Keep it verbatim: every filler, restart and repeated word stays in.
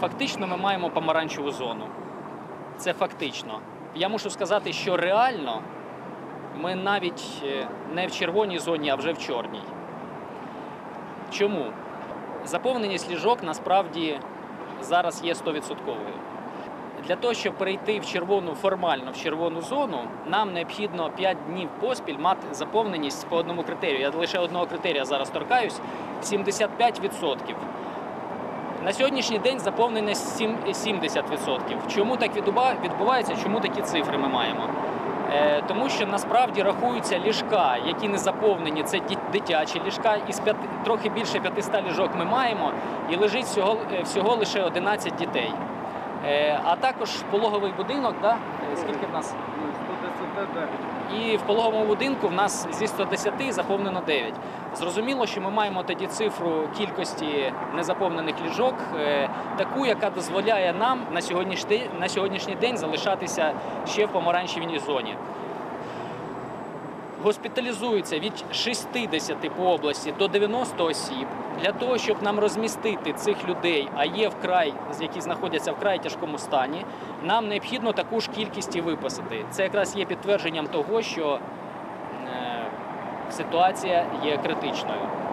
Фактично ми маємо помаранчеву зону. Це фактично. Я мушу сказати, що реально ми навіть не в червоній зоні, а вже в чорній. Чому? Заповненість ліжок насправді зараз є сто відсотків. Для того, щоб перейти в червону, формально в червону зону, нам необхідно п'ять днів поспіль мати заповненість по одному критерію. Я лише одного критерія зараз торкаюсь – сімдесят п'ять відсотків. На сьогоднішній день заповненість сімдесят відсотків. Чому так відбувається, чому такі цифри ми маємо? Е, тому що насправді рахуються ліжка, які не заповнені, це дитячі ліжка, із п'яти, трохи більше п'ятисот ліжок ми маємо, і лежить всього, всього лише одинадцять дітей. Е, а також пологовий будинок, да? Скільки в нас? сто десять дев'ять. І в пологовому будинку в нас зі ста десяти заповнено дев'ять. Зрозуміло, що ми маємо тоді цифру кількості незаповнених ліжок, е, таку, яка дозволяє нам на сьогоднішній, на сьогоднішній день залишатися ще в помаранчевій зоні. Госпіталізується від шістдесяти по області до дев'яноста осіб. Для того, щоб нам розмістити цих людей, а є вкрай, які знаходяться в вкрай тяжкому стані, нам необхідно таку ж кількість і виписати. Це якраз є підтвердженням того, що е, ситуація є критичною.